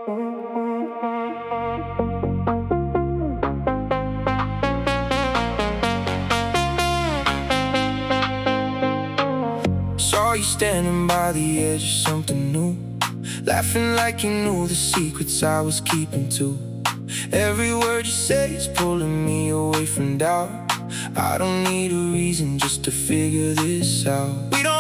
Saw you standing by the edge of something new, laughing like you knew the secrets I was keeping too. Every word you say is pulling me away from doubt. I don't need a reason just to figure this out. We don't